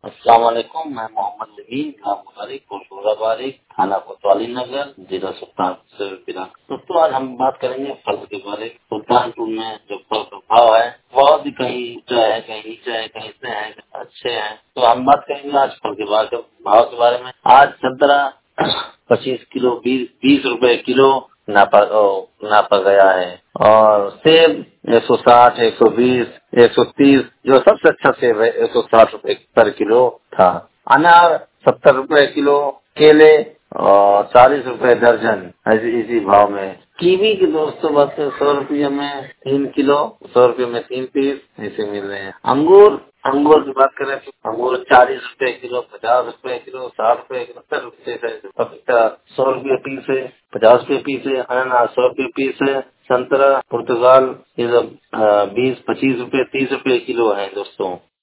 अस्सलाम वालेकुम। मैं मोहम्मद नबीन, नाम बारिक, कोटपुरा बारिक, थाना कोतवाली नगर, जिला सुल्तानपुर। दोस्तों, आज हम बात करेंगे फल के बारे में। सुल्तानपुर में जो फल का भाव है बहुत ही कहीं ऊंचा है, कहीं नीचा है, कहीं से है, अच्छे हैं। तो हम बात करेंगे आज फल के भाव के बारे में। आज संतरा 25 किलो 20 रुपए किलो नापा गया है। और सेब 160, 120, 130, जो सबसे अच्छा सेब है 160 रुपए पर किलो था। अनार 70 रुपए किलो, केले और 40 रुपए दर्जन, इसी भाव में। कीवी की दोस्तों बस 100 रुपये में 3 किलो, 100 रुपये में 3 पीस ऐसे मिल रहे हैं। अंगूर अंगूर की बात करें तो अंगूर 40 रुपए किलो, 50 रुपए किलो, 60 रुपए किलो, 70 रुपए है। पपीता 100 रुपये पीस है, 50 रुपए पीस है। अनानास 100 रुपये पीस है। संतरा, पुर्तगाल ये सब 20, 25 रुपए, 30 रुपए किलो है दोस्तों।